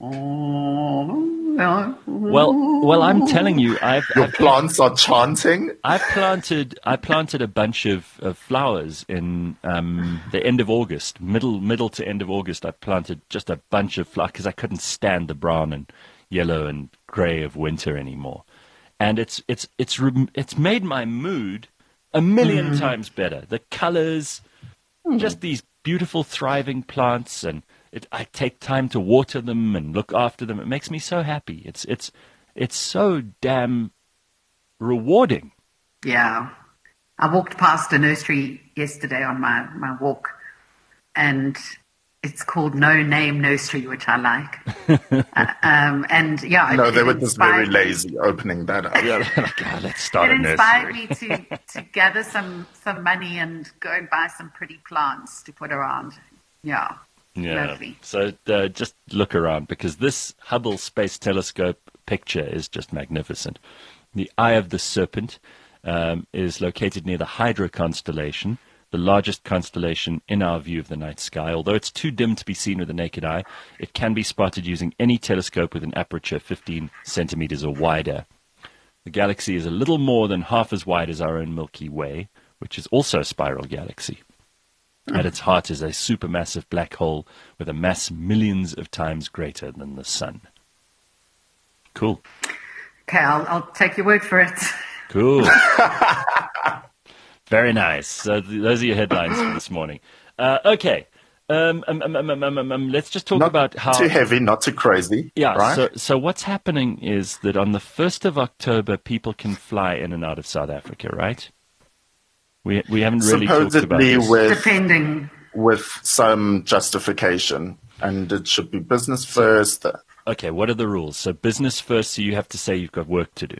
Well, well, I'm telling you, I've Your I've, plants are chanting. I planted I planted a bunch of, of flowers in um, the end of August, middle middle to end of August. I planted just a bunch of flowers because I couldn't stand the brown and yellow and grey of winter anymore, and it's it's it's rem- it's made my mood a million times better. The colours, just these beautiful thriving plants, and it, I take time to water them and look after them. It makes me so happy. It's it's it's so damn rewarding. yeah, I walked past a nursery yesterday on my, my walk, and it's called No Name Nursery, which I like. uh, um, and yeah, No, it, they it were just very inspired- lazy opening that up. Yeah, like, oh, let's start It a inspired nursery. me to, to gather some, some money and go and buy some pretty plants to put around. Yeah, Yeah. lovely. So uh, just look around, because this Hubble Space Telescope picture is just magnificent. The Eye of the Serpent um, is located near the Hydra constellation, the largest constellation in our view of the night sky. Although it's too dim to be seen with the naked eye, it can be spotted using any telescope with an aperture fifteen centimeters or wider. The galaxy is a little more than half as wide as our own Milky Way, which is also a spiral galaxy. At its heart is a supermassive black hole with a mass millions of times greater than the sun. Cool. Okay, I'll, I'll take your word for it. Cool. Very nice. So th- those are your headlines for this morning. Uh, okay. Um, um, um, um, um, um, um, let's just talk Not about how... too heavy, not too crazy. Yeah, right? so, so what's happening is that on the first of October, people can fly in and out of South Africa, right? We we haven't really talked about Supposedly this. with Depending. with some justification, and it should be business first. Okay, what are the rules? So business first, so you have to say you've got work to do.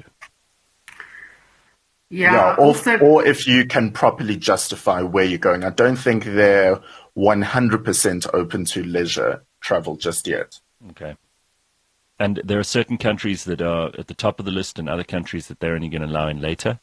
Yeah, Yeah, or, also, or if you can properly justify where you're going. I don't think they're one hundred percent open to leisure travel just yet. Okay. And there are certain countries that are at the top of the list and other countries that they're only going to allow in later?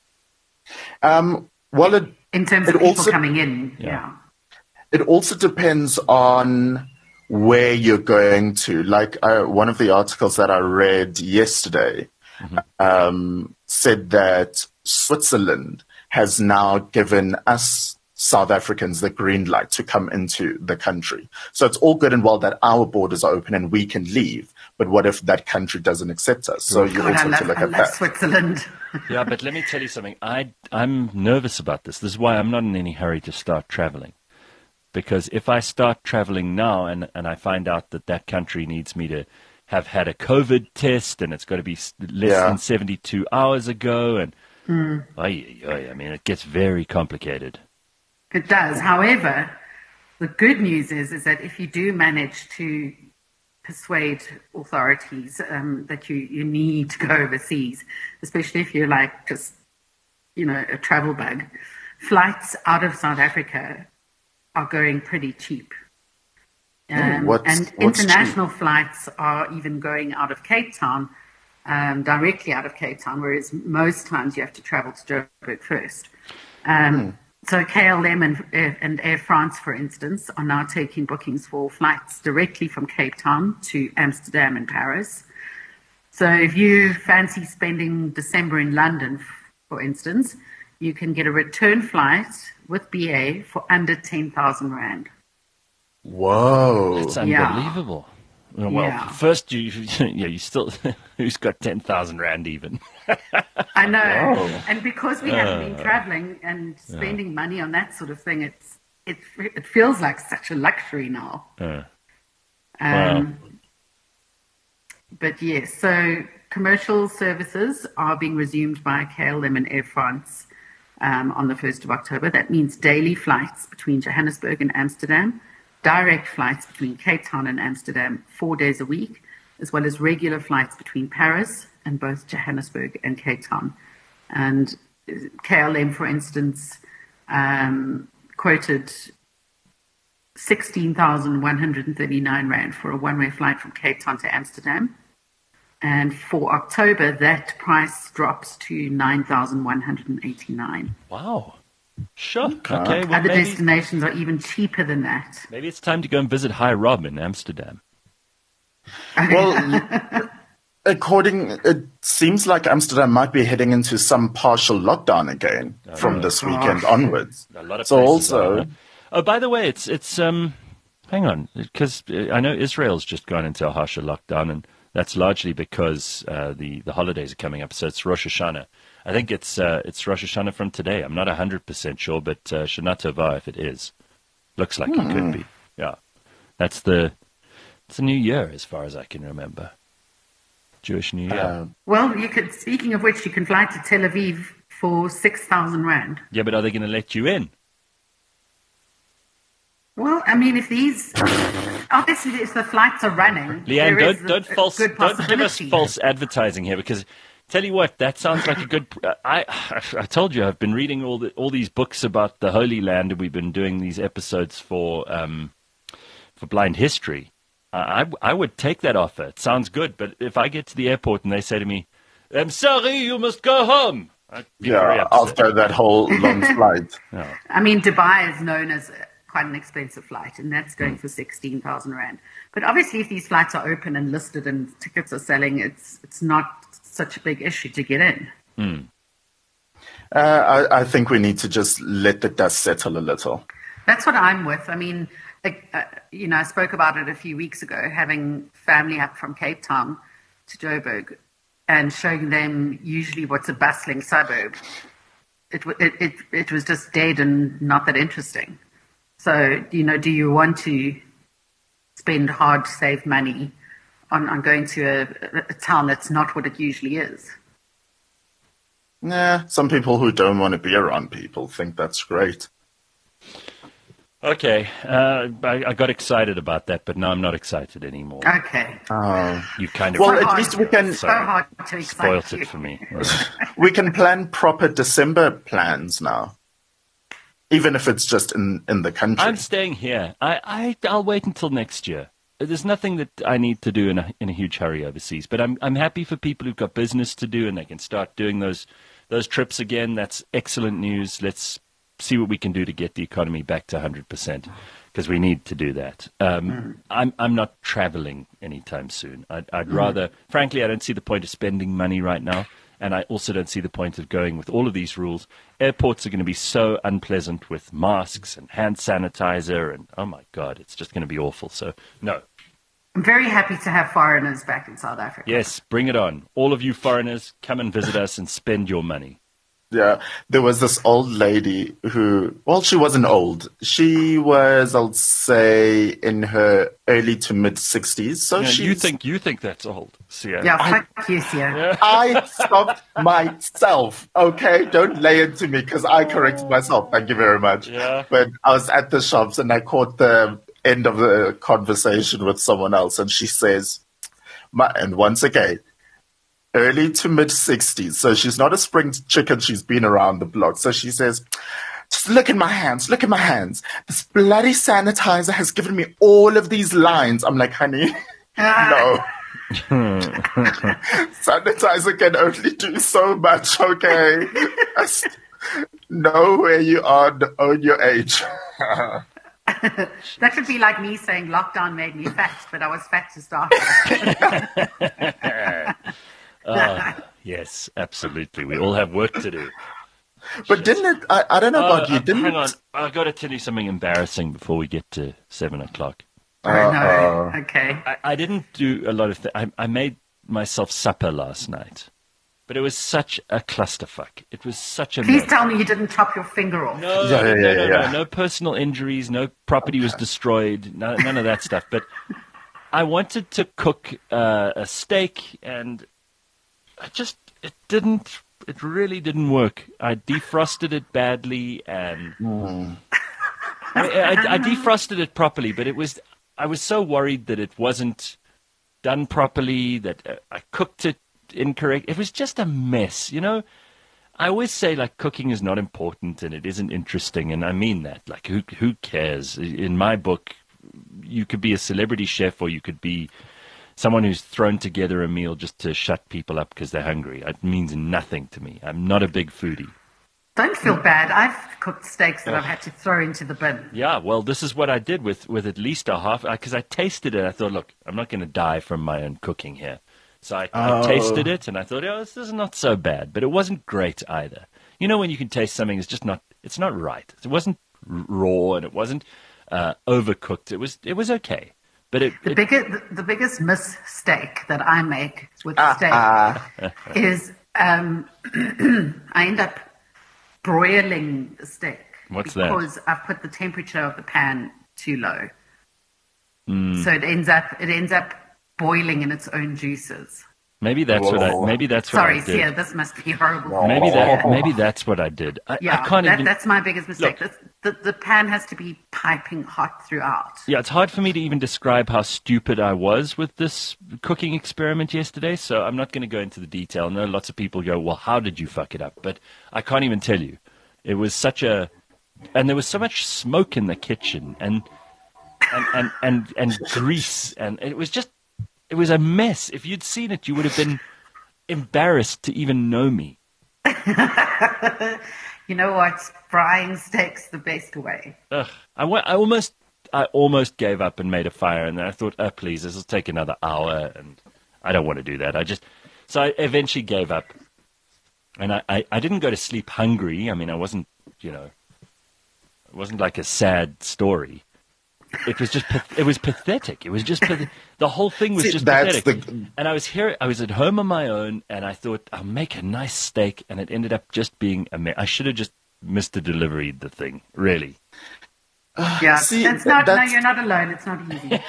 Um, well, it, in terms it of people also- coming in, Yeah. yeah. it also depends on where you're going to. Like uh, one of the articles that I read yesterday um, said that Switzerland has now given us South Africans the green light to come into the country. So it's all good and well that our borders are open and we can leave, but what if that country doesn't accept us? So you God, also I have to love, look I at love that. Switzerland. Yeah, but let me tell you something. I, I'm nervous about this. This is why I'm not in any hurry to start traveling. Because if I start traveling now and, and I find out that that country needs me to have had a COVID test and it's got to be s- less Yeah. than seventy-two hours ago, and Mm. ay, ay, ay, I mean, it gets very complicated. It does. However, the good news is is that if you do manage to persuade authorities um, that you, you need to go overseas, especially if you're like just, you know, a travel bug, flights out of South Africa are going pretty cheap. Um, what's- and what's international flights are even going out of Cape Town, um, directly out of Cape Town, whereas most times you have to travel to Joburg first. Um, So K L M and, and Air France, for instance, are now taking bookings for flights directly from Cape Town to Amsterdam and Paris. So if you fancy spending December in London, for instance, you can get a return flight with B A for under ten thousand rand. Whoa. It's Yeah. unbelievable. Well, Yeah. first, you, yeah, you still, who's got ten thousand rand even? I know. Wow. And because we haven't been traveling and spending money on that sort of thing, it's it, it feels like such a luxury now. Uh, Um, But yes, so commercial services are being resumed by K L M and Air France um, on the first of October. That means daily flights between Johannesburg and Amsterdam, direct flights between Cape Town and Amsterdam four days a week, as well as regular flights between Paris and both Johannesburg and Cape Town. And K L M, for instance, um, quoted sixteen thousand one hundred thirty-nine rand for a one-way flight from Cape Town to Amsterdam. And for October, that price drops to nine thousand one hundred eighty-nine. wow. Sure. Okay. Well, Other maybe, destinations are even cheaper than that. maybe it's time to go and visit High Rob in Amsterdam. Well, according, it seems like Amsterdam might be heading into some partial lockdown again from this weekend onwards. A lot of So places also, are, huh? Oh, by the way, it's it's um, hang on, because I know Israel's just gone into a harsher lockdown, and that's largely because uh, the the holidays are coming up. So it's Rosh Hashanah. I think it's uh, it's Rosh Hashanah from today. I'm not a hundred percent sure, but uh, Shana Tova, if it is, looks like it could be. Yeah, that's the it's a new year as far as I can remember. Jewish New Year. uh, Well, you could. Speaking of which, you can fly to Tel Aviv for six thousand rand. Yeah, but are they going to let you in? Well, I mean, if these, obviously, if the flights are running, Leanne, there is don't don't a, false a good don't give us possibility. false advertising here, because tell you what, that sounds like a good. I I told you I've been reading all the all these books about the Holy Land, and we've been doing these episodes for um for Blind History. I I would take that offer. It sounds good, but if I get to the airport and they say to me, "I'm sorry, you must go home," I'd be very Yeah, upset. after that whole long flight. I mean, Dubai is known as quite an expensive flight, and that's going for sixteen thousand rand. But obviously, if these flights are open and listed and tickets are selling, it's it's not such a big issue to get in. Mm. Uh, I, I think we need to just let the dust settle a little. That's what I'm with. I mean, like, uh, you know, I spoke about it a few weeks ago, having family up from Cape Town to Joburg and showing them usually what's a bustling suburb. It, it, it, it was just dead and not that interesting. So, you know, do you want to spend hard saved money on, on going to a, a town that's not what it usually is? Nah, some people who don't want to be around people think that's great. Okay, uh, I, I got excited about that, but now I'm not excited anymore. Okay. Oh. You kind of Well, So at hard- least we can so Sorry. hard to excite spoilt you. it for me. we can plan proper December plans now, even if it's just in, in the country. I'm staying here. I, I I'll wait until next year. There's nothing that I need to do in a in a huge hurry overseas. But I'm I'm happy for people who've got business to do and they can start doing those those trips again. That's excellent news. Let's see what we can do to get the economy back to one hundred percent, because we need to do that. Um, Mm. I'm I'm not traveling anytime soon. I'd, I'd rather, frankly, I don't see the point of spending money right now. And I also don't see the point of going with all of these rules. Airports are going to be so unpleasant with masks and hand sanitizer. And, oh, my God, it's just going to be awful. So, no. I'm very happy to have foreigners back in South Africa. Yes, bring it on. All of you foreigners, come and visit us and spend your money. Yeah, there was this old lady who, well, she wasn't old. She was, I'll say, in her early to mid sixties. So You, know, she, you think you think that's old, Sia. Yeah, I- fuck you, Sia. I stopped myself. Okay, don't lay it to me because I corrected myself. Thank you very much. Yeah. But I was at the shops and I caught the end of the conversation with someone else, and she says, my, and once again, early to mid sixties. So she's not a spring chicken. She's been around the block. So she says, just look at my hands. Look at my hands. This bloody sanitizer has given me all of these lines. I'm like, honey, no. Sanitizer can only do so much, okay? Just know where you are, own your age. That would be like me saying lockdown made me fat, but I was fat to start with. Uh, yes, absolutely. We all have work to do. But didn't it, I, I don't know about Uh, you, uh, didn't hang on. it? I've got to tell you something embarrassing before we get to seven o'clock. Oh, Uh, no. Okay. I, I didn't do a lot of things. I, I made myself supper last night, but it was such a clusterfuck. It was such a Please mess. tell me you didn't chop your finger off. No, Yeah, yeah, no, yeah, no, yeah. no, no personal injuries, no property was destroyed, no, none of that stuff. But I wanted to cook uh, a steak, and I just it didn't. It really didn't work. I defrosted it badly, and I, mean, I, I defrosted it properly, but it was. I was so worried that it wasn't done properly, that uh, I cooked it incorrect. It was just a mess, you know. I always say, like, cooking is not important and it isn't interesting, and I mean that. Like, who who cares? In my book, you could be a celebrity chef or you could be someone who's thrown together a meal just to shut people up because they're hungry. It means nothing to me. I'm not a big foodie. Don't feel bad. I've cooked steaks that I've had to throw into the bin. Yeah, well, this is what I did with, with at least a half, because I tasted it. I thought, look, I'm not going to die from my own cooking here. So I, I Oh. tasted it, and I thought, oh, this is not so bad. But it wasn't great either. You know when you can taste something, it's just not, it's not right. It wasn't r- raw, and it wasn't uh, overcooked. It was it was okay. But it, The it biggest, the, the biggest mistake that I make with Ah, steak ah. is um, I end up broiling the steak. What's that? Because I've put the temperature of the pan too low. Mm. So it ends up it ends up boiling in its own juices. Maybe that's what I. Maybe that's what Sorry, I did. Sia, this must be horrible. Maybe that. Maybe that's what I did. I, Yeah, I can't that, even. that's my biggest mistake. Look. That's, the, the pan has to be piping hot throughout. Yeah, it's hard for me to even describe how stupid I was with this cooking experiment yesterday. So I'm not going to go into the detail. I know lots of people go, "Well, how did you fuck it up?" But I can't even tell you. It was such a, and there was so much smoke in the kitchen, and and and and, and grease, and it was just. It was a mess. If you'd seen it, you would have been embarrassed to even know me. You know what? Frying steak's the best way. Ugh. I, wa- I almost, I almost gave up and made a fire, and then I thought, oh please, this will take another hour, and I don't want to do that. I just, so I eventually gave up, and I, I, I didn't go to sleep hungry. I mean, I wasn't, you know, it wasn't like a sad story. It was just, it was pathetic. It was just, the whole thing was See, just that's pathetic. the- And I was here, I was at home on my own, and I thought, I'll make a nice steak, and it ended up just being a mess. I should have just Mister Deliveried the thing, really. Yeah, See, that's not. that's- No, you're not alone. It's not easy.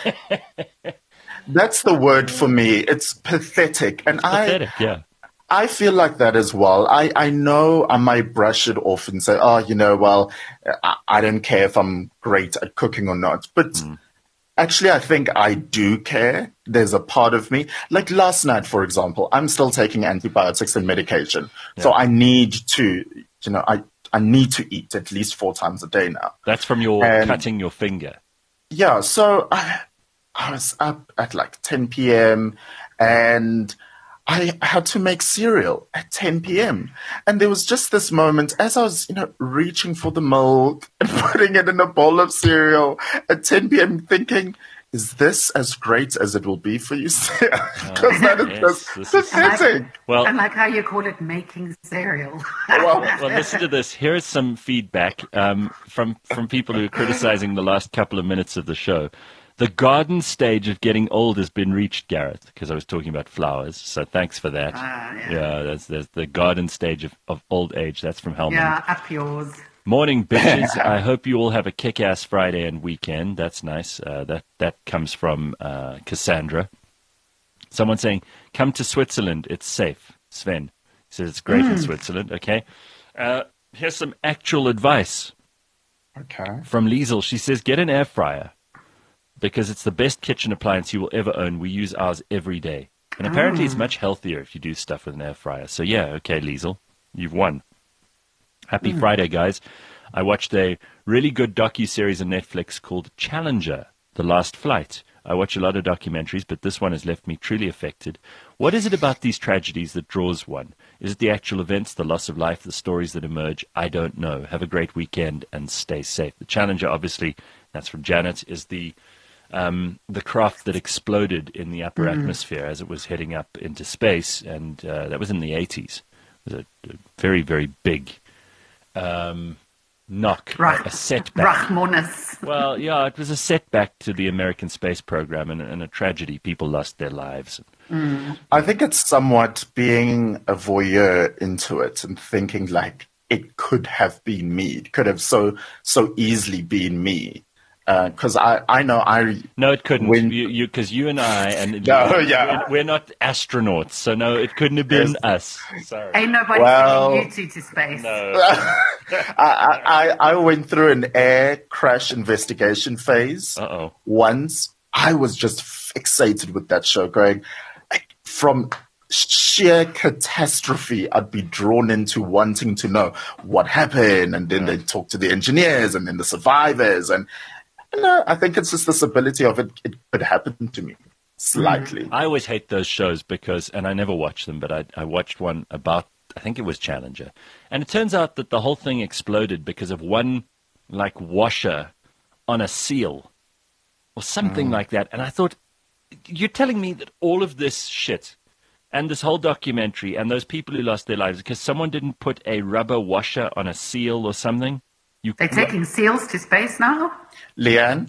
That's the word for me. It's pathetic. And Pathetic, I yeah. I feel like that as well. I, I know I might brush it off and say, oh, you know, well, I, I don't care if I'm great at cooking or not. But Mm. actually, I think I do care. There's a part of me. Like last night, for example, I'm still taking antibiotics and medication. So I need to, you know, I, I need to eat at least four times a day now. That's from your And- cutting your finger. Yeah, so I, I was up at like ten p.m. and I had to make cereal at ten p.m. And there was just this moment as I was, you know, reaching for the milk and putting it in a bowl of cereal at ten p.m. thinking, is this as great as it will be for you? Because that is yes, just this is- pathetic. Well, I like how you call it making cereal. Well, well, listen to this. Here's some feedback um, from from people who are criticizing the last couple of minutes of the show. The garden stage of getting old has been reached, Gareth, because I was talking about flowers. So thanks for that. Ah, yeah. yeah, that's, that's the garden stage of, of old age. That's from Helmand. Yeah, up yours. Morning, bitches. I hope you all have a kick-ass Friday and weekend. That's nice. Uh, that that comes from uh, Cassandra. Someone saying, come to Switzerland. It's safe. Sven says it's great in Switzerland. Okay. Uh, here's some actual advice Okay. from Liesel. She says, get an air fryer because it's the best kitchen appliance you will ever own. We use ours every day. And apparently it's much healthier if you do stuff with an air fryer. So, yeah, okay, Liesel, you've won. Happy Friday, guys. I watched a really good docu-series on Netflix called Challenger, The Last Flight. I watch a lot of documentaries, but this one has left me truly affected. What is it about these tragedies that draws one? Is it the actual events, the loss of life, the stories that emerge? I don't know. Have a great weekend and stay safe. The Challenger, obviously, that's from Janet, is the um, the craft that exploded in the upper atmosphere as it was heading up into space, and uh, that was in the eighties. It was a, a very, very big um, knock, Rach- a setback. Rachmanis. Well, yeah, it was a setback to the American space program and, and a tragedy. People lost their lives. I think it's somewhat being a voyeur into it and thinking like it could have been me. It could have so so easily been me. Because I, I know I No, it couldn't. When- you, you, because you and I, and No, yeah. we're, we're not astronauts, so no, it couldn't have been us. Sorry. Ain't nobody Well- sending you two to space. No. I, I I went through an air crash investigation phase Uh-oh. once. I was just fixated with that show, going from sheer catastrophe. I'd be drawn into wanting to know what happened, and then they'd talk to the engineers and then the survivors, and you know, I think it's just this ability of it. It could happen to me slightly. I always hate those shows because, and I never watched them, but I, I watched one about, I think it was Challenger. And it turns out that the whole thing exploded because of one, like, washer on a seal or something like that. And I thought, you're telling me that all of this shit and this whole documentary and those people who lost their lives because someone didn't put a rubber washer on a seal or something? You, They're taking seals to space now? Leanne,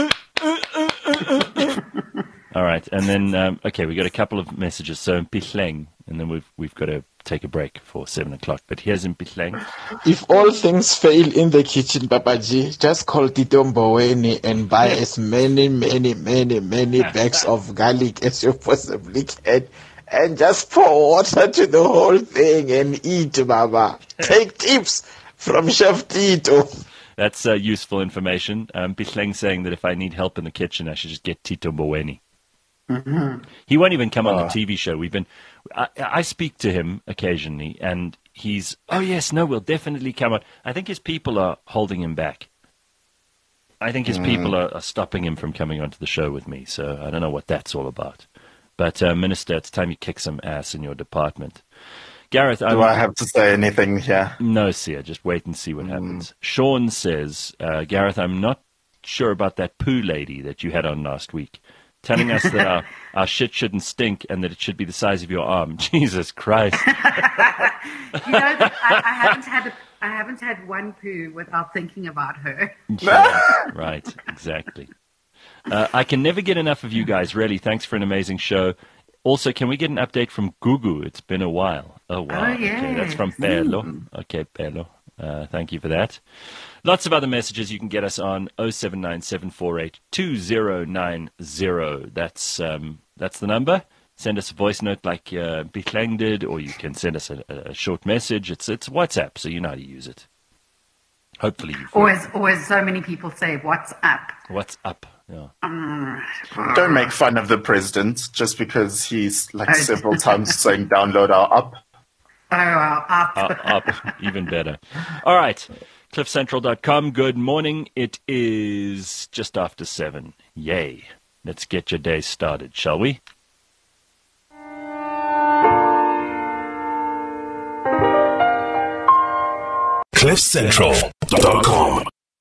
All right, and then um, okay, we got a couple of messages. So Mpihleng, and then we've we've got to take a break for seven o'clock. But here's Mpihleng. If all things fail in the kitchen, Babaji, just call Tito Mboweni and buy as many, many, many, many bags of garlic as you possibly can and just pour water to the whole thing and eat, Baba. Take tips from Chef Tito. That's uh, useful information. Um, Bihleng saying that if I need help in the kitchen, I should just get Tito Mboweni. Mm-hmm. He won't even come on the T V show. We've been, I, I speak to him occasionally, and he's, oh yes, no, we'll definitely come on. I think his people are holding him back. I think his mm. people are, are stopping him from coming onto the show with me. So I don't know what that's all about. But uh, Minister, it's time you kick some ass in your department. Gareth, do I'm, I have to say anything here? No, Sia. Just wait and see what mm. happens. Sean says, uh, Gareth, I'm not sure about that poo lady that you had on last week, telling us that our, our shit shouldn't stink and that it should be the size of your arm. Jesus Christ! You know, I, I haven't had a, I haven't had one poo without thinking about her. Yeah, right, exactly. Uh, I can never get enough of you guys. Really, thanks for an amazing show. Also, can we get an update from Gugu? It's been a while. Oh, wow. Oh, yes. Okay, that's from Pelo. Okay, Pelo. Uh, thank you for that. Lots of other messages you can get us on oh seven nine seven four eight two oh nine oh. That's um, that's the number. Send us a voice note like uh, Bihleng did, or you can send us a, a short message. It's it's WhatsApp, so you know how to use it. Hopefully you've always, always so many people say, what's up? What's up? Yeah. Don't make fun of the president just because he's like several times saying download our app. Oh, our app. Uh, up, even better. All right, cliff central dot com. Good morning. It is just after seven. Yay. Let's get your day started, shall we? cliff central dot com